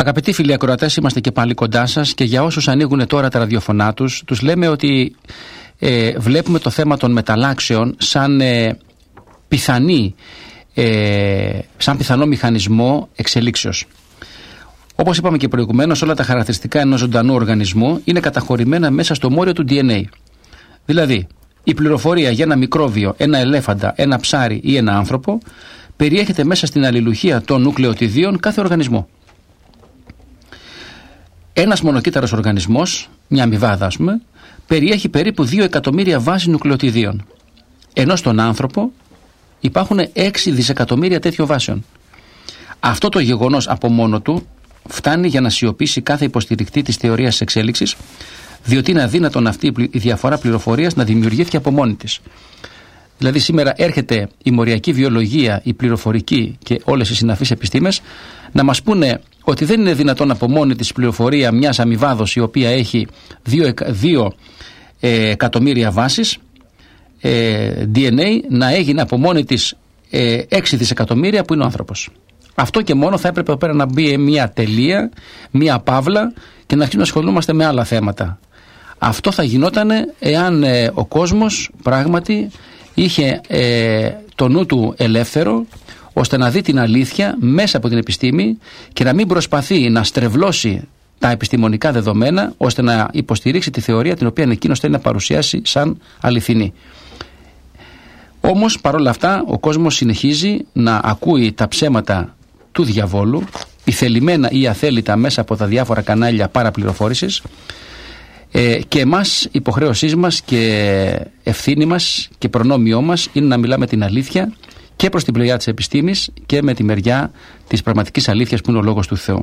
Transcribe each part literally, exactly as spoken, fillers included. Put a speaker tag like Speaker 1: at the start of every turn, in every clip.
Speaker 1: Αγαπητοί φίλοι ακροατές, είμαστε και πάλι κοντά σας και για όσους ανοίγουν τώρα τα ραδιοφωνά τους, τους λέμε ότι ε, βλέπουμε το θέμα των μεταλλάξεων σαν ε, πιθανή, ε, σαν πιθανό μηχανισμό εξελίξεως. Όπως είπαμε και προηγουμένως, όλα τα χαρακτηριστικά ενός ζωντανού οργανισμού είναι καταχωρημένα μέσα στο μόριο του ντι εν έι. Δηλαδή, η πληροφορία για ένα μικρόβιο, ένα ελέφαντα, ένα ψάρι ή ένα άνθρωπο περιέχεται μέσα στην αλληλουχία των νουκλεοτιδίων κάθε οργανισμού. Ένας μονοκύτταρος οργανισμός, μια αμοιβάδα ας πούμε, περιέχει περίπου δύο εκατομμύρια βάσεις νουκλεοτιδίων. Ενώ στον άνθρωπο υπάρχουν έξι δισεκατομμύρια τέτοιων βάσεων. Αυτό το γεγονός από μόνο του φτάνει για να σιωπήσει κάθε υποστηρικτή της θεωρίας της εξέλιξης, διότι είναι αδύνατον αυτή η διαφορά πληροφορίας να δημιουργήθηκε από μόνη της. Δηλαδή σήμερα έρχεται η μοριακή βιολογία, η πληροφορική και όλες οι συναφείς επιστήμες να μας πούνε ότι δεν είναι δυνατόν από μόνη της πληροφορία μιας αμοιβάδος η οποία έχει δύο ε, εκατομμύρια βάσεις ε, ντι εν έι να έγινε από μόνη της ε, έξι δισεκατομμύρια που είναι ο άνθρωπος. Αυτό και μόνο θα έπρεπε εδώ πέρα να μπει μια τελεία, μια παύλα και να αρχίσουμε να ασχολούμαστε με άλλα θέματα. Αυτό θα γινόταν εάν ε, ο κόσμος πράγματι είχε ε, το νου του ελεύθερο ώστε να δει την αλήθεια μέσα από την επιστήμη και να μην προσπαθεί να στρεβλώσει τα επιστημονικά δεδομένα ώστε να υποστηρίξει τη θεωρία την οποία εκείνος θέλει να παρουσιάσει σαν αληθινή. Όμως παρόλα αυτά ο κόσμος συνεχίζει να ακούει τα ψέματα του διαβόλου, ηθελημένα ή αθέλητα μέσα από τα διάφορα κανάλια παραπληροφόρησης, ε, και εμάς υποχρέωσή μας και ευθύνη μας και προνόμιό μας είναι να μιλάμε την αλήθεια και προς την πλευρά της επιστήμης και με τη μεριά της πραγματικής αλήθειας που είναι ο λόγος του Θεού.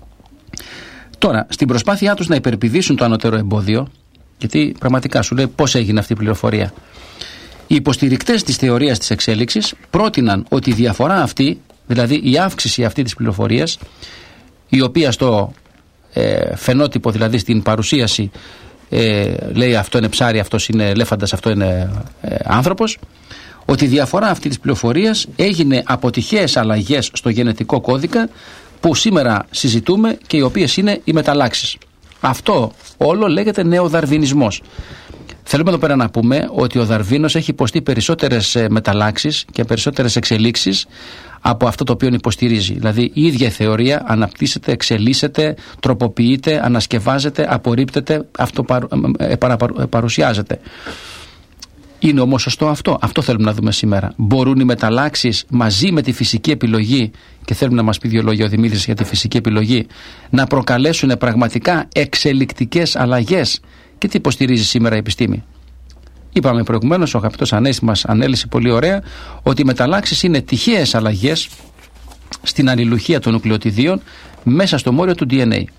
Speaker 1: Τώρα, στην προσπάθειά τους να υπερπηδήσουν το ανώτερο εμπόδιο, γιατί πραγματικά σου λέει πώς έγινε αυτή η πληροφορία, οι υποστηρικτές της θεωρίας της εξέλιξης πρότειναν ότι η διαφορά αυτή, δηλαδή η αύξηση αυτή της πληροφορίας, η οποία στο ε, φαινότυπο, δηλαδή στην παρουσίαση, ε, λέει αυτό είναι ψάρι, αυτός είναι ελέφαντας, αυτό είναι ε, άνθρωπος, ότι η διαφορά αυτή της πληροφορίας έγινε από τυχαίες αλλαγές στο γενετικό κώδικα που σήμερα συζητούμε και οι οποίες είναι οι μεταλλάξεις. Αυτό όλο λέγεται νεοδαρβινισμός. Θέλουμε εδώ πέρα να πούμε ότι ο Δαρβίνος έχει υποστεί περισσότερες μεταλλάξεις και περισσότερες εξελίξεις από αυτό το οποίο υποστηρίζει. Δηλαδή η ίδια θεωρία αναπτύσσεται, εξελίσσεται, τροποποιείται, ανασκευάζεται, απορρίπτεται, αυτοπαρουσιάζεται. Είναι όμως σωστό αυτό? Αυτό θέλουμε να δούμε σήμερα. Μπορούν οι μεταλλάξεις μαζί με τη φυσική επιλογή, και θέλουμε να μας πει δύο λόγια ο Δημήτρης για τη φυσική επιλογή, να προκαλέσουν πραγματικά εξελικτικές αλλαγές? Και τι υποστηρίζει σήμερα η επιστήμη? Είπαμε προηγουμένως, ο αγαπητός Ανέσης μας ανέλησε πολύ ωραία, ότι οι μεταλλάξεις είναι τυχαίες αλλαγές στην αλληλουχία των νουκλεοτιδίων μέσα στο μόριο του ντι εν έι.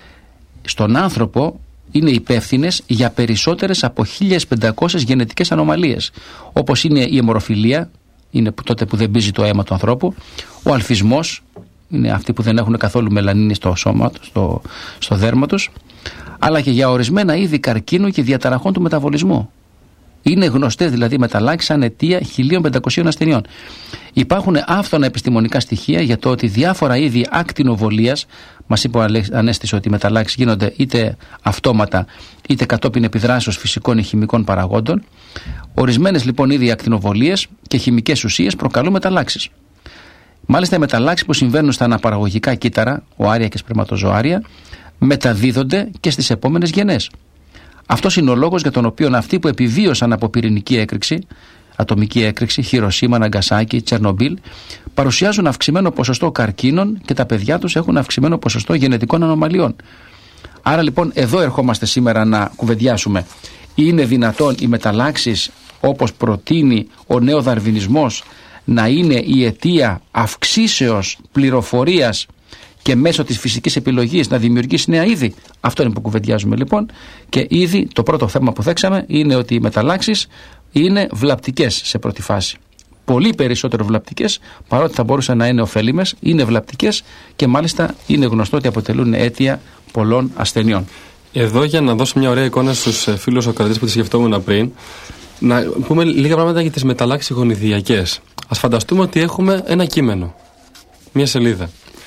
Speaker 1: Στον άνθρωπο είναι υπεύθυνες για περισσότερες από χίλιες πεντακόσιες γενετικές ανομαλίες, όπως είναι η αιμορροφιλία, είναι τότε που δεν μπίζει το αίμα του ανθρώπου, ο αλφισμός, είναι αυτοί που δεν έχουν καθόλου μελανίνη στο σώμα, στο, στο δέρμα τους, αλλά και για ορισμένα είδη καρκίνου και διαταραχών του μεταβολισμού. Είναι γνωστές δηλαδή μεταλλάξεις σαν αιτία χίλια πεντακόσιων ασθενειών. Υπάρχουν άφθονα επιστημονικά στοιχεία για το ότι διάφορα είδη ακτινοβολίας, μας είπε ο Ανέστης ότι οι μεταλλάξεις γίνονται είτε αυτόματα είτε κατόπιν επιδράσεως φυσικών ή χημικών παραγόντων. Ορισμένες λοιπόν είδη ακτινοβολίες και χημικές ουσίες προκαλούν μεταλλάξεις. Μάλιστα οι μεταλλάξεις που συμβαίνουν στα αναπαραγωγικά κύτταρα, οάρια και σπερματοζωάρια, μεταδίδονται και στις επόμενες γενές. Αυτός είναι ο λόγος για τον οποίο αυτοί που επιβίωσαν από πυρηνική έκρηξη, ατομική έκρηξη, Χιροσίμα, Ναγκασάκι, Τσερνομπίλ, παρουσιάζουν αυξημένο ποσοστό καρκίνων και τα παιδιά τους έχουν αυξημένο ποσοστό γενετικών ανομαλιών. Άρα λοιπόν εδώ ερχόμαστε σήμερα να κουβεντιάσουμε. Είναι δυνατόν οι μεταλλάξεις, όπως προτείνει ο νεοδαρβινισμός, να είναι η αιτία αυξήσεως πληροφορίας και μέσω της φυσικής επιλογής να δημιουργήσει νέα είδη? Αυτό είναι που κουβεντιάζουμε λοιπόν. Και ήδη το πρώτο θέμα που θέξαμε είναι ότι οι μεταλλάξεις είναι βλαπτικές σε πρώτη φάση. Πολύ περισσότερο βλαπτικές, παρότι θα μπορούσαν να είναι ωφέλιμες, είναι βλαπτικές και μάλιστα είναι γνωστό ότι αποτελούν αίτια πολλών ασθενειών.
Speaker 2: Εδώ, για να δώσω μια ωραία εικόνα στους φίλους ακροατές που τη σκεφτόμουν πριν, να πούμε λίγα πράγματα για τις μεταλλάξεις γονιδιακές. Ας φανταστούμε ότι έχουμε ένα κείμενο, μια σελίδα.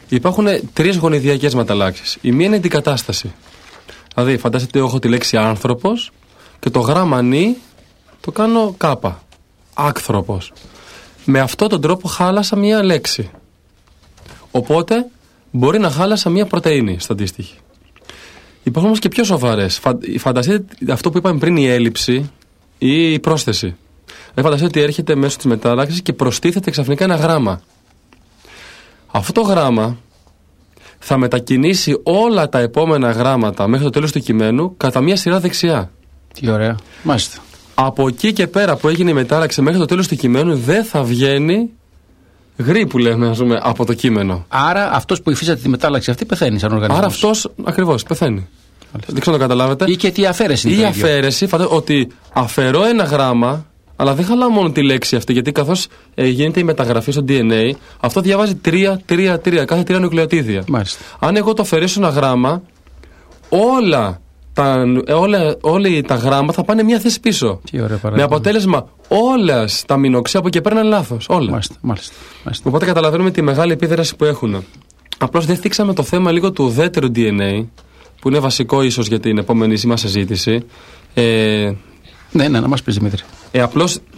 Speaker 2: Υπάρχουν τρεις γονιδιακές μεταλλάξεις. Η μία είναι η αντικατάσταση. Δηλαδή, φανταστείτε, έχω τη λέξη άνθρωπος και το γράμμα νη το κάνω κάπα. Άκθρωπος. Με αυτόν τον τρόπο χάλασα μία λέξη. Οπότε, μπορεί να χάλασα μία πρωτεΐνη στο αντίστοιχη. Υπάρχουν όμως και πιο σοβαρές. Φανταστείτε αυτό που είπαμε πριν, η έλλειψη ή η πρόσθεση. Δηλαδή, φανταστείτε ότι έρχεται μέσω της μετάλλαξης και προστίθεται ξαφνικά ένα γράμμα. Αυτό το γράμμα θα μετακινήσει όλα τα επόμενα γράμματα μέχρι το τέλος του κειμένου κατά μία σειρά δεξιά.
Speaker 1: Τι ωραία. Μάλιστα.
Speaker 2: Από εκεί και πέρα που έγινε η μετάλλαξη μέχρι το τέλος του κειμένου δεν θα βγαίνει γρή που λέμε, ας πούμε, από το κείμενο.
Speaker 1: Άρα αυτός που υφίσταται τη μετάλλαξη αυτή πεθαίνει σαν οργανισμός.
Speaker 2: Άρα αυτός ακριβώς πεθαίνει. Μάλιστα. Δεν ξέρω να το καταλάβετε.
Speaker 1: Ή και τι αφαίρεση είναι.
Speaker 2: Η αφαίρεση, φαντάζομαι ότι αφαιρώ ένα γράμμα, αλλά δεν χαλάω μόνο τη λέξη αυτή, γιατί καθώς ε, γίνεται η μεταγραφή στο ντι εν έι, αυτό διαβάζει τρία τρία τρία, κάθε τρία νουκλεοτίδια. Μάλιστα. Αν εγώ το αφαιρέσω ένα γράμμα, όλα τα, όλα, όλα τα γράμματα θα πάνε μια θέση πίσω.
Speaker 1: Τι ωραία,
Speaker 2: με αποτέλεσμα όλα τα μηνοξία από εκεί πέρα είναι λάθος. Όλα.
Speaker 1: Μάλιστα, μάλιστα, μάλιστα.
Speaker 2: Οπότε καταλαβαίνουμε τη μεγάλη επίδραση που έχουν. Απλώς δεν θίξαμε το θέμα λίγο του ουδέτερου ντι εν έι, που είναι βασικό ίσως για την επόμενη μας συζήτηση. Ε,
Speaker 1: ναι, ναι, να μας πεις, Δημήτρη.
Speaker 2: Ε, απλώς, ε,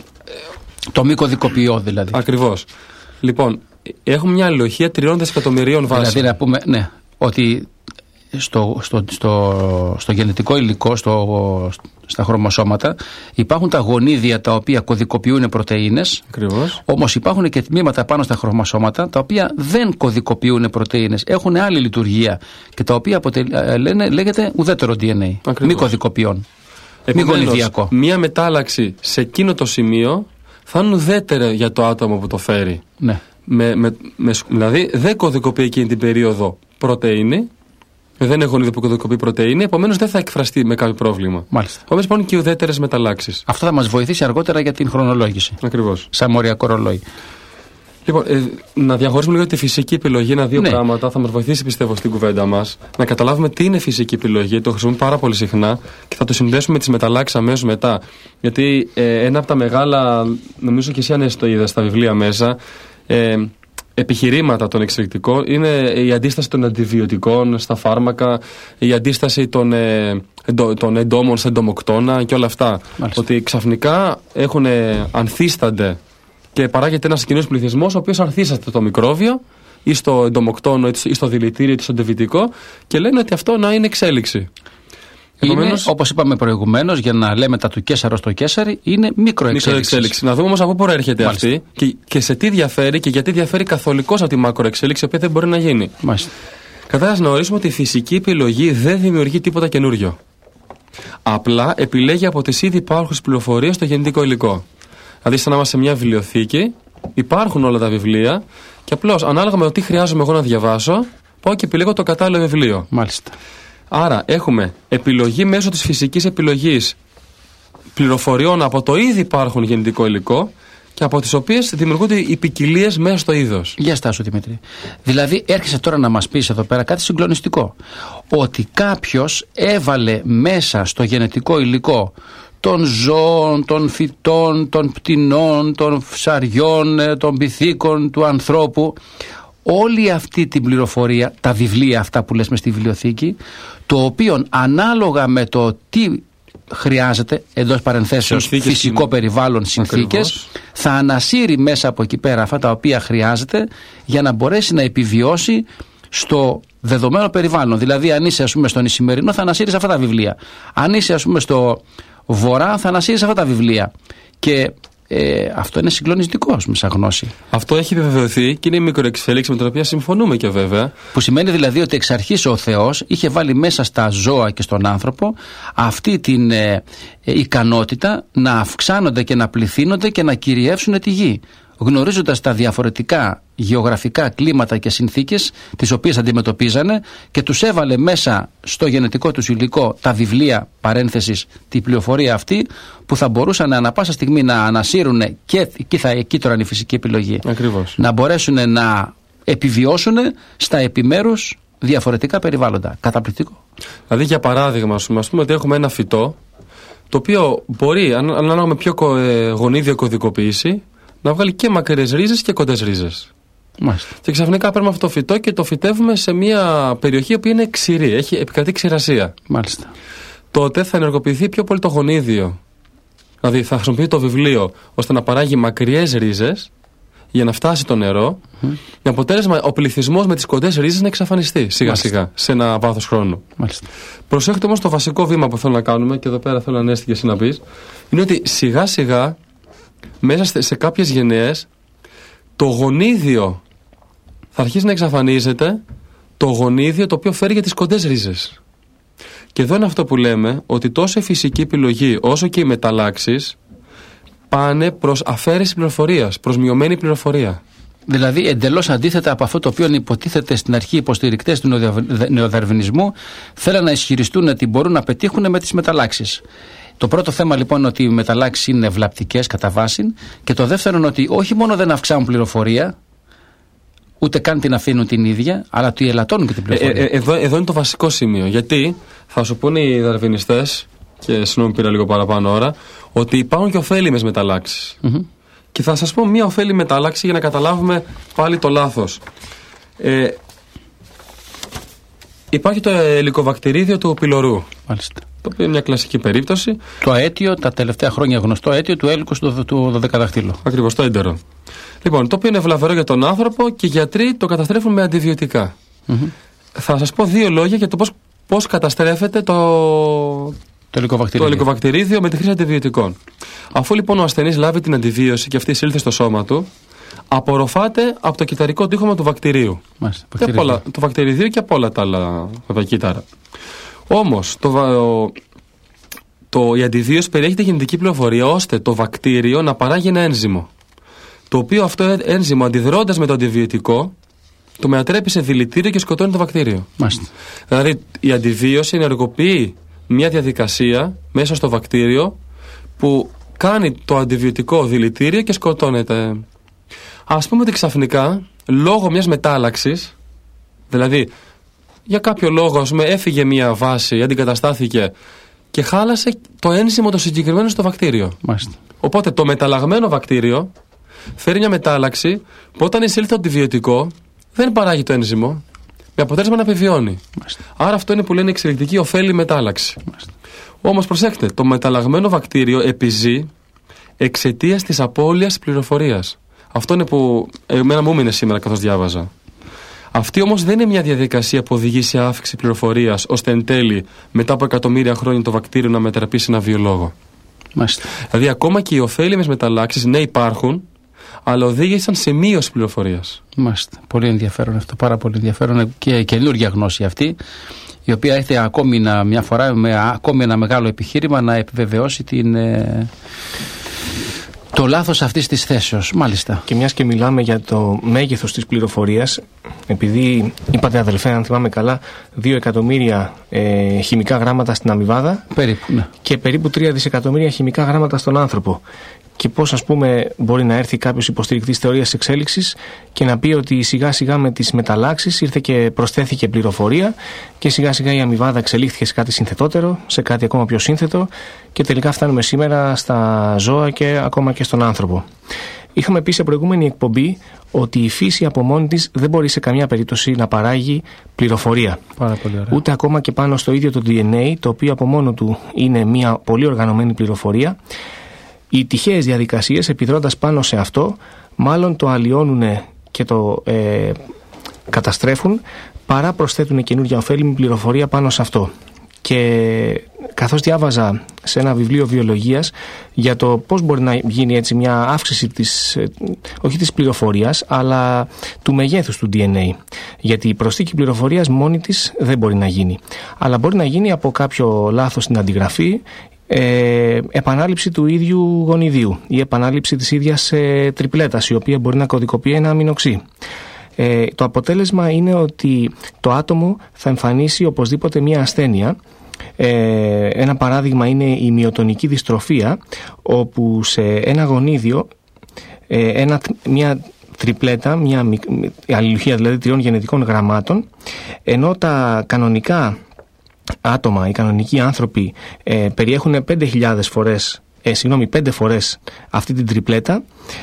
Speaker 1: το μη κωδικοποιώ δηλαδή.
Speaker 2: Ακριβώς. Λοιπόν, έχουμε μια αλληλουχία τριών δισεκατομμυρίων βάσεων.
Speaker 1: Δηλαδή να πούμε, ναι, ότι στο, στο, στο, στο γενετικό υλικό, στο, στα χρωμοσώματα, υπάρχουν τα γονίδια τα οποία κωδικοποιούν πρωτεΐνες.
Speaker 2: Ακριβώς.
Speaker 1: Όμως υπάρχουν και τμήματα πάνω στα χρωμοσώματα τα οποία δεν κωδικοποιούν πρωτεΐνες. Έχουν άλλη λειτουργία και τα οποία αποτελ, λένε, λέγεται ουδέτερο ντι εν έι. Μη κωδικοποιών. Μη γονιδιακό.
Speaker 2: Μία μετάλλαξη σε εκείνο το σημείο θα είναι ουδέτερη για το άτομο που το φέρει.
Speaker 1: Ναι.
Speaker 2: Με, με, με, δηλαδή δεν κωδικοποιεί εκείνη την περίοδο πρωτεΐνη. Δεν έχω γονίδιο που κωδικοποιεί πρωτεΐνη, επομένως δεν θα εκφραστεί με κάποιο πρόβλημα.
Speaker 1: Μάλιστα.
Speaker 2: Επομένως υπάρχουν και ουδέτερες μεταλλάξεις.
Speaker 1: Αυτό θα μας βοηθήσει αργότερα για την χρονολόγηση.
Speaker 2: Ακριβώς.
Speaker 1: Σαν μοριακό ρολόι.
Speaker 2: Λοιπόν, ε, να διαχωρίσουμε λίγο τη φυσική επιλογή, ένα-δύο ναι. πράγματα. Θα μας βοηθήσει, πιστεύω, στην κουβέντα μας. Να καταλάβουμε τι είναι φυσική επιλογή. Το χρησιμοποιούμε πάρα πολύ συχνά και θα το συνδέσουμε με τις μεταλλάξεις αμέσως μετά. Γιατί ε, ένα από τα μεγάλα, νομίζω και εσύ αν το είδα στα βιβλία μέσα, ε, επιχειρήματα των εξελικτικών είναι η αντίσταση των αντιβιωτικών στα φάρμακα, η αντίσταση των, ε, εντο, των εντόμων στα εντομοκτώνα και όλα αυτά. Μάλιστα. Ότι ξαφνικά έχουν, ε, ανθίστανται και παράγεται ένας κοινός πληθυσμός ο οποίος ανθίσταται το μικρόβιο ή στο εντομοκτόνο ή στο δηλητήριο ή στο αντιβιωτικό και λένε ότι αυτό να είναι εξέλιξη.
Speaker 1: Είναι, όπως είπαμε προηγουμένως, για να λέμε τα του Κέσαρο στο Κέσαρι, είναι μικροεξέλιξη.
Speaker 2: Να δούμε όμως από πού προέρχεται αυτή και, και σε τι διαφέρει και γιατί διαφέρει καθολικώς από τη μακροεξέλιξη, η οποία δεν μπορεί να γίνει.
Speaker 1: Μάλιστα.
Speaker 2: Καταρχάς, να ορίσουμε ότι η φυσική επιλογή δεν δημιουργεί τίποτα καινούριο. Απλά επιλέγει από τις ήδη υπάρχουσες πληροφορίες στο γενετικό υλικό. Δηλαδή, σαν να είμαστε σε μια βιβλιοθήκη, υπάρχουν όλα τα βιβλία και απλώς ανάλογα με το τι χρειάζομαι εγώ να διαβάσω, πάω και επιλέγω το κατάλληλο βιβλίο.
Speaker 1: Μάλιστα.
Speaker 2: Άρα έχουμε επιλογή μέσω της φυσικής επιλογής πληροφοριών από το ήδη υπάρχον γενετικό υλικό και από τις οποίες δημιουργούνται οι ποικιλίες μέσα στο είδος.
Speaker 1: Για στάσου, Δημήτρη. Δηλαδή έρχεσαι τώρα να μας πεις εδώ πέρα κάτι συγκλονιστικό. Ότι κάποιος έβαλε μέσα στο γενετικό υλικό των ζώων, των φυτών, των πτηνών, των ψαριών, των πυθίκων, του ανθρώπου, όλη αυτή την πληροφορία, τα βιβλία αυτά που λες μες στη βιβλιοθήκη, το οποίο ανάλογα με το τι χρειάζεται, εντός παρενθέσεως
Speaker 2: συνθήκες,
Speaker 1: φυσικό περιβάλλον, συνθήκες, ακριβώς, θα ανασύρει μέσα από εκεί πέρα αυτά τα οποία χρειάζεται για να μπορέσει να επιβιώσει στο δεδομένο περιβάλλον. Δηλαδή, αν είσαι, ας πούμε, στον Ισημερινό, θα ανασύρεις αυτά τα βιβλία. Αν είσαι, ας πούμε, στο Βορρά, θα ανασύρεις αυτά τα βιβλία. Και Ε, αυτό είναι συγκλονιστικό, ας πούμε, σαν γνώση.
Speaker 2: Αυτό έχει επιβεβαιωθεί και είναι η μικροεξέλιξη με την οποία συμφωνούμε και βέβαια.
Speaker 1: Που σημαίνει δηλαδή ότι εξ αρχής ο Θεός είχε βάλει μέσα στα ζώα και στον άνθρωπο αυτή την ε, ε, ικανότητα να αυξάνονται και να πληθύνονται και να κυριεύσουν τη γη. Γνωρίζοντας τα διαφορετικά γεωγραφικά κλίματα και συνθήκες τις οποίες αντιμετωπίζανε και τους έβαλε μέσα στο γενετικό τους υλικό τα βιβλία, παρένθεσης, τη πληροφορία αυτή που θα μπορούσαν ανα πάσα στιγμή να ανασύρουν και εκεί, θα, εκεί τώρα είναι η φυσική επιλογή.
Speaker 2: Ακριβώς.
Speaker 1: Να μπορέσουν να επιβιώσουν στα επιμέρους διαφορετικά περιβάλλοντα. Καταπληκτικό.
Speaker 2: Δηλαδή, για παράδειγμα, ας πούμε, ας πούμε ότι έχουμε ένα φυτό το οποίο μπορεί, αν, αν έχουμε πιο γονίδιο κωδικοποίηση, να βγάλει και μακρές ρίζες και κοντές ρίζες.
Speaker 1: Μάλιστα.
Speaker 2: Και ξαφνικά παίρνουμε αυτό το φυτό και το φυτεύουμε σε μια περιοχή που είναι ξηρή, έχει επικρατεί ξηρασία.
Speaker 1: Μάλιστα.
Speaker 2: Τότε θα ενεργοποιηθεί πιο πολύ το γονίδιο. Δηλαδή θα χρησιμοποιεί το βιβλίο ώστε να παράγει μακριές ρίζες για να φτάσει το νερό. Mm. Με αποτέλεσμα ο πληθυσμός με τις κοντές ρίζες να εξαφανιστεί σιγά Μάλιστα. σιγά σε ένα βάθος χρόνου. Μάλιστα. Προσέχετε όμως το βασικό βήμα που θέλω να κάνουμε, και εδώ πέρα θέλω να και εσύ να πεις, είναι ότι σιγά σιγά μέσα σε κάποιες γενναίες το γονίδιο θα αρχίσει να εξαφανίζεται, το γονίδιο το οποίο φέρει για τις κοντές ρίζες. Και εδώ είναι αυτό που λέμε, ότι τόσο η φυσική επιλογή όσο και οι μεταλλάξεις πάνε προς αφαίρεση πληροφορίας, προς μειωμένη πληροφορία.
Speaker 1: Δηλαδή εντελώς αντίθετα από αυτό το οποίο υποτίθεται στην αρχή οι υποστηρικτές του νεοδαρβινισμού θέλουν να ισχυριστούν ότι μπορούν να πετύχουν με τις μεταλλάξεις. Το πρώτο θέμα λοιπόν είναι ότι οι μεταλλάξεις είναι βλαπτικές κατά βάση, και το δεύτερο είναι ότι όχι μόνο δεν αυξάνουν πληροφορία, ούτε καν την αφήνουν την ίδια, αλλά ότι ελαττώνουν και την πληροφορία.
Speaker 2: Ε, ε, εδώ, εδώ είναι το βασικό σημείο. Γιατί θα σου πούνε οι δαρβινιστές, και συγγνώμη πήρα λίγο παραπάνω ώρα, ότι υπάρχουν και ωφέλιμες μεταλλάξεις. Mm-hmm. Και θα σας πω μία ωφέλιμη μετάλλαξη για να καταλάβουμε πάλι το λάθος. Ε, υπάρχει το ελικοβακτηρίδιο του πυλωρού.
Speaker 1: Μάλιστα.
Speaker 2: Το οποίο είναι μια κλασική περίπτωση.
Speaker 1: Το αίτιο, τα τελευταία χρόνια γνωστό αίτιο του έλικος του, του δωδεκαδάχτυλου.
Speaker 2: Ακριβώς, το έντερο. Λοιπόν, το οποίο είναι βλαβερό για τον άνθρωπο και οι γιατροί το καταστρέφουν με αντιβιωτικά. Mm-hmm. Θα σας πω δύο λόγια για το πώς, πώς καταστρέφεται το,
Speaker 1: το ελικοβακτηρίδιο.
Speaker 2: το ελικοβακτηρίδιο με τη χρήση αντιβιωτικών. Αφού λοιπόν ο ασθενής λάβει την αντιβίωση και αυτή εισήλθε στο σώμα του, απορροφάται από το κυταρικό τείχομα του βακτηρίου.
Speaker 1: Μάλιστα,
Speaker 2: του βακτηριδίου και από όλα τα άλλα βέβαια κύτταρα. Όμως το, το, η αντιβίωση περιέχει τη γενετική πληροφορία ώστε το βακτήριο να παράγει ένα ένζυμο. Το οποίο αυτό ένζυμο, αντιδρώντας με το αντιβιωτικό, το μετατρέπει σε δηλητήριο και σκοτώνει το βακτήριο.
Speaker 1: Μάλιστα.
Speaker 2: Δηλαδή η αντιβίωση ενεργοποιεί μια διαδικασία μέσα στο βακτήριο που κάνει το αντιβιωτικό δηλητήριο και σκοτώνεται. Ας πούμε ότι ξαφνικά, λόγω μιας μετάλλαξης, δηλαδή για κάποιο λόγο, ας πούμε, έφυγε μια βάση, αντικαταστάθηκε και χάλασε το ένζυμο το συγκεκριμένο στο βακτήριο.
Speaker 1: Μάλιστα.
Speaker 2: Οπότε το μεταλλαγμένο βακτήριο φέρει μια μετάλλαξη που όταν εισήλθε το αντιβιωτικό δεν παράγει το ένζυμο, με αποτέλεσμα να επιβιώνει. Μάλιστα. Άρα αυτό είναι που λένε εξελικτική ωφέλη μετάλλαξη. Μάλιστα. Όμως προσέξτε, το μεταλλαγμένο βακτήριο επιζεί εξαιτίας της απώλειας πληροφορίας. Αυτό είναι που εμένα μου έμεινε σήμερα καθώς διάβαζα. Αυτή όμως δεν είναι μια διαδικασία που οδηγεί σε αύξηση πληροφορίας, ώστε εν τέλει μετά από εκατομμύρια χρόνια το βακτήριο να μετατραπεί σε ένα βιολόγο.
Speaker 1: Μάλιστα.
Speaker 2: Δηλαδή ακόμα και οι ωφέλιμες μεταλλάξεις, ναι, υπάρχουν, αλλά οδήγησαν σε μείωση πληροφορίας.
Speaker 1: Μάλιστα. Πολύ ενδιαφέρον αυτό, πάρα πολύ ενδιαφέρον και καινούργια γνώση αυτή, η οποία έχει ακόμη ένα, μια φορά με ακόμη ένα μεγάλο επιχείρημα να επιβεβαιώσει την, ε, το λάθος αυτής της θέσεως. Μάλιστα.
Speaker 3: Και μιας και μιλάμε για το μέγεθος της πληροφορίας, επειδή είπατε αδελφέ, αν θυμάμαι καλά, δύο εκατομμύρια ε, χημικά γράμματα στην αμοιβάδα,
Speaker 1: περίπου, ναι,
Speaker 3: και περίπου τρία δισεκατομμύρια χημικά γράμματα στον άνθρωπο. Και πώς, ας πούμε, μπορεί να έρθει κάποιος υποστηρικτής θεωρίας εξέλιξης και να πει ότι σιγά σιγά με τις μεταλλάξεις ήρθε και προσθέθηκε πληροφορία και σιγά σιγά η αμοιβάδα εξελίχθηκε σε κάτι συνθετότερο, σε κάτι ακόμα πιο σύνθετο, και τελικά φτάνουμε σήμερα στα ζώα και ακόμα και στον άνθρωπο. Είχαμε πει σε προηγούμενη εκπομπή ότι η φύση από μόνη της δεν μπορεί σε καμιά περίπτωση να παράγει πληροφορία.
Speaker 1: Πάρα πολύ ωραία.
Speaker 3: Ούτε ακόμα και πάνω στο ίδιο το ντι εν έι, το οποίο από μόνο του είναι μια πολύ οργανωμένη πληροφορία. Οι τυχαίες διαδικασίες, επιδρώντας πάνω σε αυτό, μάλλον το αλλοιώνουν και το ε, καταστρέφουν, παρά προσθέτουν καινούργια ωφέλιμη πληροφορία πάνω σε αυτό. Και καθώς διάβαζα σε ένα βιβλίο βιολογίας για το πώς μπορεί να γίνει έτσι μια αύξηση της, όχι της πληροφορίας, αλλά του μεγέθους του ντι εν έι. Γιατί η προσθήκη πληροφορίας μόνη της δεν μπορεί να γίνει. Αλλά μπορεί να γίνει από κάποιο λάθος στην αντιγραφή, Ε, επανάληψη του ίδιου γονιδίου ή επανάληψη της ίδιας ε, τριπλέτας, η οποία μπορεί να κωδικοποιεί ένα αμινοξύ. Ε, το αποτέλεσμα είναι ότι το άτομο θα εμφανίσει οπωσδήποτε μια ασθένεια. Ε, ένα παράδειγμα είναι η μυοτονική δυστροφία, όπου σε ένα γονίδιο ε, ένα, μια τριπλέτα, μια αλληλουχία δηλαδή τριών γενετικών γραμμάτων, ενώ τα κανονικά άτομα, οι κανονικοί άνθρωποι ε, περιέχουν πέντε χιλιάδες φορές, ε, συγγνώμη, πέντε φορές αυτή την τριπλέτα,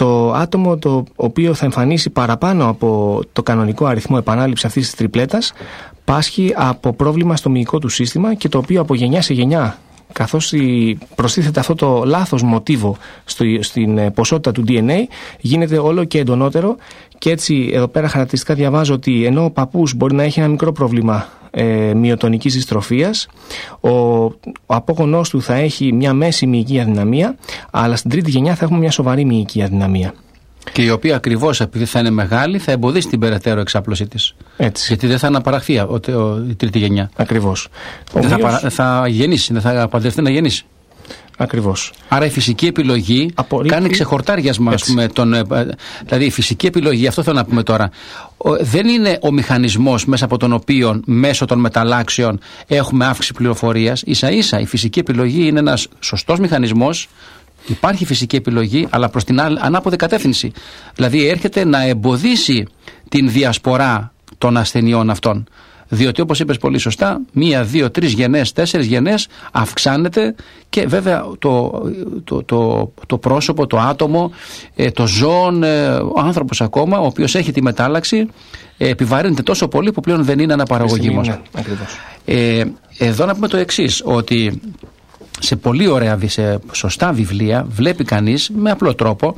Speaker 3: το άτομο το οποίο θα εμφανίσει παραπάνω από το κανονικό αριθμό επανάληψη αυτής της τριπλέτας πάσχει από πρόβλημα στο μυϊκό του σύστημα και το οποίο από γενιά σε γενιά, καθώς προστίθεται αυτό το λάθος μοτίβο στην ποσότητα του ντι εν έι, γίνεται όλο και εντονότερο, και έτσι εδώ πέρα χαρακτηριστικά διαβάζω ότι ενώ ο παππούς μπορεί να έχει ένα μικρό πρόβλημα ε, μυοτονικής δυστροφίας, ο, ο απόγονός του θα έχει μια μέση μυϊκή αδυναμία, αλλά στην τρίτη γενιά θα έχουμε μια σοβαρή μυϊκή αδυναμία.
Speaker 1: Και η οποία ακριβώς επειδή θα είναι μεγάλη θα εμποδίσει την περαιτέρω εξάπλωσή της.
Speaker 3: Έτσι.
Speaker 1: Γιατί δεν θα αναπαραχθεί ο, ο, η τρίτη γενιά.
Speaker 3: Ακριβώς.
Speaker 1: Δεν θα, παρα, θα γεννήσει, δεν θα παντρευτεί να γεννήσει.
Speaker 3: Ακριβώς.
Speaker 1: Άρα η φυσική επιλογή Απορρίπτει... κάνει ξεχορτάριασμα. Ας πούμε, τον, δηλαδή η φυσική επιλογή, αυτό θέλω να πούμε τώρα, δεν είναι ο μηχανισμός μέσα από τον οποίο μέσω των μεταλλάξεων έχουμε αύξηση πληροφορίας. Ίσα ίσα η φυσική επιλογή είναι ένας σωστός μηχανισμός. Υπάρχει φυσική επιλογή, αλλά προς την ανάποδη κατεύθυνση. Δηλαδή έρχεται να εμποδίσει την διασπορά των ασθενειών αυτών. Διότι όπως είπες πολύ σωστά, μία, δύο, τρεις γενναίες, τέσσερις γενναίες αυξάνεται και βέβαια το, το, το, το πρόσωπο, το άτομο, το ζώο, ο άνθρωπος ακόμα, ο οποίος έχει τη μετάλλαξη, επιβαρύνεται τόσο πολύ που πλέον δεν είναι αναπαραγωγήμος.
Speaker 3: Ναι, ακριβώς.
Speaker 1: Ε, εδώ να πούμε το εξής, ότι σε πολύ ωραία, σε σωστά βιβλία βλέπει κανείς με απλό τρόπο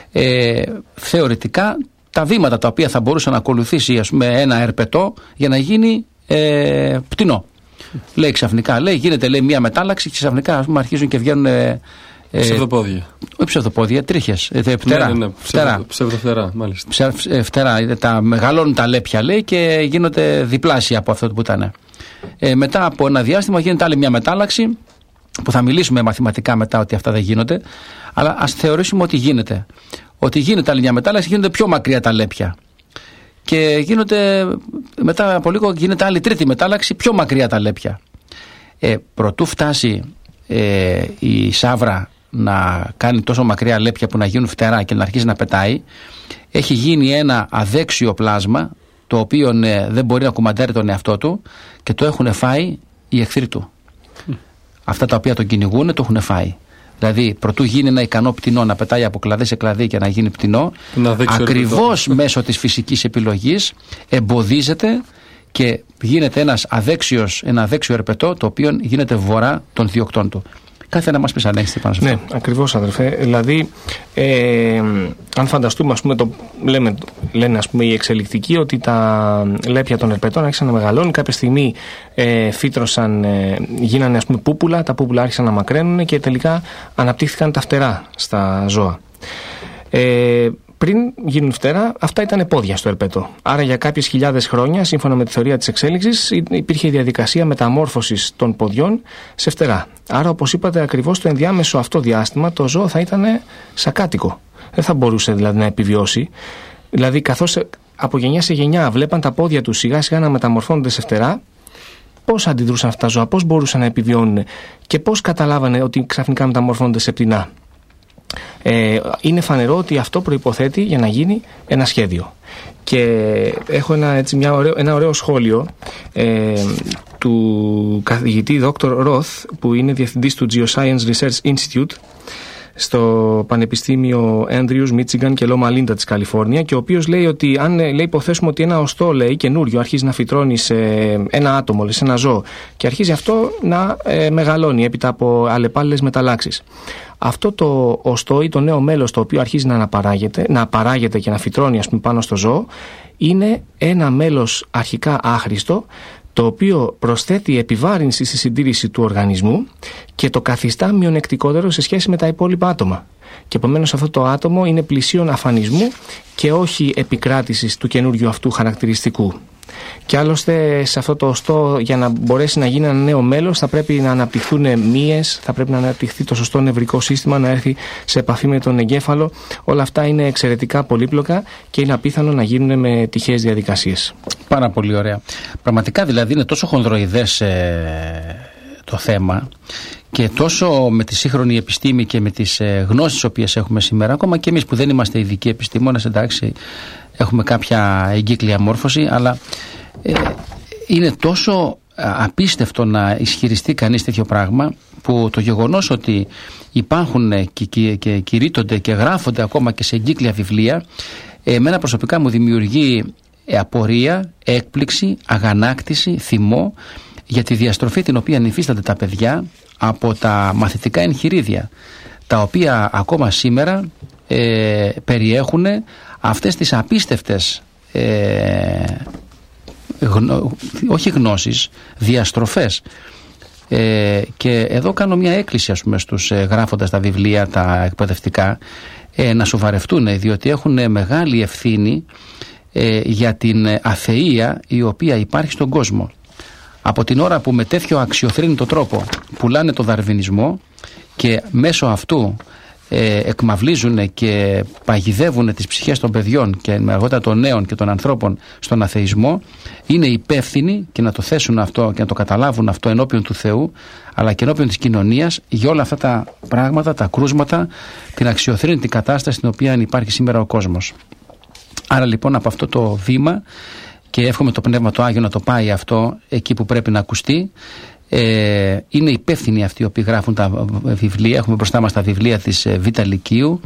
Speaker 1: ε, θεωρητικά τα βήματα τα οποία θα μπορούσε να ακολουθήσει, ας πούμε, ένα ερπετό για να γίνει ε, πτηνό. Λέει ξαφνικά, λέει, γίνεται λέει, μια μετάλλαξη και ξαφνικά, ας πούμε, αρχίζουν και βγαίνουν ε,
Speaker 2: ε, ψευδοπόδια.
Speaker 1: Όχι ψευδοπόδια, τρίχες. Ε, φτερά. Ναι, ναι, ναι.
Speaker 2: Φτερά. Ψευδοφτερά, μάλιστα.
Speaker 1: Ψε, ε, φτερά. Τα μεγαλώνουν τα λέπια, λέει, και γίνονται διπλάσια από αυτό που ήταν. Ε, μετά από ένα διάστημα γίνεται άλλη μια μετάλλαξη, που θα μιλήσουμε μαθηματικά μετά ότι αυτά δεν γίνονται, αλλά ας θεωρήσουμε ότι γίνεται. Ότι γίνεται άλλη μια μετάλλαξη, γίνονται πιο μακριά τα λέπια. Και γίνονται, μετά από λίγο γίνεται άλλη τρίτη μετάλλαξη, πιο μακριά τα λέπια. Ε, προτού φτάσει ε, η σαύρα να κάνει τόσο μακριά λέπια που να γίνουν φτερά και να αρχίσει να πετάει, έχει γίνει ένα αδέξιο πλάσμα, το οποίο ε, δεν μπορεί να κουμαντάρει τον εαυτό του και το έχουν φάει οι εχθροί του. Mm. Αυτά τα οποία τον κυνηγούν το έχουν φάει. Δηλαδή, προτού γίνει ένα ικανό πτηνό να πετάει από κλαδί σε κλαδί και να γίνει πτηνό, ακριβώς μέσω της φυσικής επιλογής εμποδίζεται και γίνεται ένας αδέξιος, ένα αδέξιο ερπετό, το οποίο γίνεται βορρά των διοκτών του. Κάθε να μας πεις αν έχεις τι πάνω σε αυτό.
Speaker 3: Ναι, ακριβώς, αδερφέ. Δηλαδή, ε, αν φανταστούμε, ας πούμε, το, λέμε, λένε ας πούμε, οι εξελικτικοί ότι τα λέπια των ερπετών άρχισαν να μεγαλώνουν. Κάποια στιγμή ε, φύτρωσαν, ε, γίνανε ας πούμε, πούπουλα, τα πούπουλα άρχισαν να μακραίνουν και τελικά αναπτύχθηκαν τα φτερά στα ζώα. Ε, Πριν γίνουν φτερά, αυτά ήταν πόδια στο ερπετό. Άρα για κάποιες χιλιάδες χρόνια, σύμφωνα με τη θεωρία της εξέλιξης, υπήρχε η διαδικασία μεταμόρφωσης των ποδιών σε φτερά. Άρα, όπως είπατε, ακριβώς στο ενδιάμεσο αυτό διάστημα το ζώο θα ήταν σακάτικο. Δεν θα μπορούσε δηλαδή να επιβιώσει. Δηλαδή, καθώς από γενιά σε γενιά βλέπαν τα πόδια τους σιγά σιγά να μεταμορφώνονται σε φτερά, πώς αντιδρούσαν αυτά τα ζώα, πώς μπορούσαν να επιβιώνουν και πώς καταλάβανε ότι ξαφνικά μεταμορφώνονται σε πτηνά. Ε, είναι φανερό ότι αυτό προϋποθέτει για να γίνει ένα σχέδιο. Και έχω ένα, έτσι, μια ωραίο, ένα ωραίο σχόλιο ε, του καθηγητή δόκτωρ Roth, που είναι διευθυντής του Geoscience Research Institute στο Πανεπιστήμιο Andrews, Michigan και Loma Linda της Καλιφόρνια, και ο οποίος λέει ότι αν λέει, υποθέσουμε ότι ένα οστό, λέει, καινούριο αρχίζει να φυτρώνει σε ένα άτομο, σε ένα ζώο, και αρχίζει αυτό να ε, μεγαλώνει έπειτα από αλλεπάλληλες μεταλλάξεις. Αυτό το οστό ή το νέο μέλος το οποίο αρχίζει να αναπαράγεται, να παράγεται και να φυτρώνει, ας πούμε, πάνω στο ζώο, είναι ένα μέλος αρχικά άχρηστο, το οποίο προσθέτει επιβάρυνση στη συντήρηση του οργανισμού και το καθιστά μειονεκτικότερο σε σχέση με τα υπόλοιπα άτομα. Και επομένως αυτό το άτομο είναι πλησίον αφανισμού και όχι επικράτησης του καινούριου αυτού χαρακτηριστικού. Και άλλωστε σε αυτό το οστό, για να μπορέσει να γίνει ένα νέο μέλος, θα πρέπει να αναπτυχθούν μύες, θα πρέπει να αναπτυχθεί το σωστό νευρικό σύστημα, να έρθει σε επαφή με τον εγκέφαλο. Όλα αυτά είναι εξαιρετικά πολύπλοκα και είναι απίθανο να γίνουν με τυχαίες διαδικασίες.
Speaker 1: Πάρα πολύ ωραία. Πραγματικά δηλαδή είναι τόσο χονδροειδές ε, το θέμα, και τόσο με τη σύγχρονη επιστήμη και με τις ε, γνώσεις τις οποίες έχουμε σήμερα, ακόμα και εμείς που δεν είμαστε ειδικοί επιστήμονες, εντάξει, έχουμε κάποια εγκύκλια μόρφωση, αλλά ε, είναι τόσο απίστευτο να ισχυριστεί κανείς τέτοιο πράγμα, που το γεγονός ότι υπάρχουν και, και, και κηρύττονται και γράφονται ακόμα και σε εγκύκλια βιβλία, εμένα προσωπικά μου δημιουργεί απορία, έκπληξη, αγανάκτηση, θυμό για τη διαστροφή την οποία υφίστανται τα παιδιά από τα μαθητικά εγχειρίδια, τα οποία ακόμα σήμερα ε, περιέχουν αυτές τις απίστευτες ε, γνω, όχι γνώσεις, διαστροφές. Ε, και εδώ κάνω μια έκκληση, ας πούμε, στους ε, γράφοντας τα βιβλία τα εκπαιδευτικά, ε, να σοβαρευτούν, διότι έχουν μεγάλη ευθύνη ε, για την αθεία η οποία υπάρχει στον κόσμο. Από την ώρα που με τέτοιο αξιοθρήνητο τρόπο πουλάνε το δαρβινισμό και μέσω αυτού ε, εκμαυλίζουν και παγιδεύουν τις ψυχές των παιδιών και αργότερα των νέων και των ανθρώπων στον αθεισμό, είναι υπεύθυνοι, και να το θέσουν αυτό και να το καταλάβουν αυτό ενώπιον του Θεού, αλλά και ενώπιον της κοινωνίας, για όλα αυτά τα πράγματα, τα κρούσματα, την αξιοθρήνητη κατάσταση στην οποία υπάρχει σήμερα ο κόσμος. Άρα λοιπόν, από αυτό το βήμα, και εύχομαι το Πνεύμα το Άγιο να το πάει αυτό εκεί που πρέπει να ακουστεί, ε, είναι υπεύθυνοι αυτοί οι οποίοι γράφουν τα βιβλία. Έχουμε μπροστά μας τα βιβλία της Β' Λυκείου,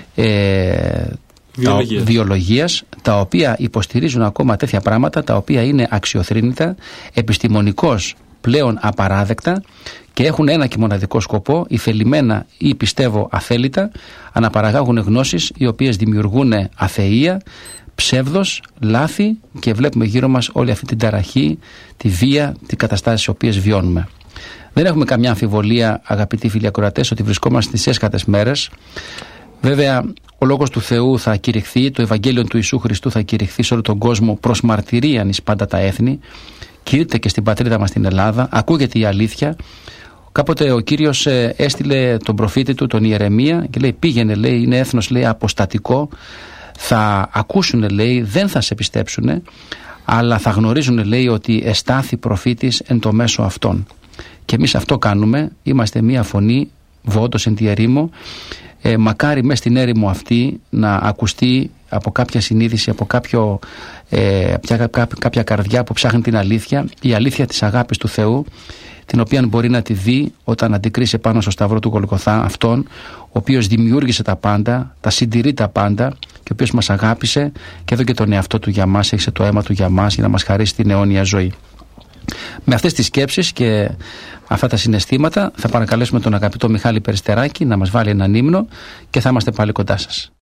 Speaker 1: ε,
Speaker 2: βιολογίας.
Speaker 1: Τα, βιολογίας, τα οποία υποστηρίζουν ακόμα τέτοια πράγματα, τα οποία είναι αξιοθρήνητα, επιστημονικώς πλέον απαράδεκτα, και έχουν ένα και μοναδικό σκοπό, υφελημένα ή πιστεύω αθέλητα, αναπαραγάγουν γνώσεις οι οποίες δημιουργούν αθεία, ψεύδος, λάθη, και βλέπουμε γύρω μας όλη αυτή την ταραχή, τη βία, τις καταστάσεις τις οποίες βιώνουμε. Δεν έχουμε καμιά αμφιβολία, αγαπητοί φίλοι ακροατές, ότι βρισκόμαστε στις έσχατες μέρες. Βέβαια, ο Λόγος του Θεού θα κηρυχθεί, το Ευαγγέλιο του Ιησού Χριστού θα κηρυχθεί σε όλο τον κόσμο προς μαρτυρίαν εις πάντα τα έθνη. Κηρύττεται και στην πατρίδα μας την Ελλάδα, ακούγεται η αλήθεια. Κάποτε ο Κύριος έστειλε τον προφήτη του, τον Ιερεμία, και λέει: πήγαινε, λέει, είναι έθνος, λέει, αποστατικό. Θα ακούσουν, λέει, δεν θα σε πιστέψουν, αλλά θα γνωρίζουν, λέει, ότι εστάθη προφήτης εν το μέσο αυτών. Και εμείς αυτό κάνουμε, είμαστε μία φωνή, βόντος εν τη ερήμο. Ε, μακάρι μες στην έρημο αυτή να ακουστεί από κάποια συνείδηση, από κάποιο, ε, κάποια, κάποια καρδιά που ψάχνει την αλήθεια, η αλήθεια της αγάπης του Θεού, την οποία μπορεί να τη δει όταν αντικρίσει πάνω στο σταυρό του Γολγοθά αυτόν ο οποίος δημιούργησε τα πάντα, τα συντηρεί τα πάντα, και ο οποίος μας αγάπησε και έδωκε τον εαυτό του για μας, έχισε το αίμα του για μας, για να μας χαρίσει την αιώνια ζωή. Με αυτές τις σκέψεις και αυτά τα συναισθήματα θα παρακαλέσουμε τον αγαπητό Μιχάλη Περιστεράκη να μας βάλει έναν ύμνο και θα είμαστε πάλι κοντά σας.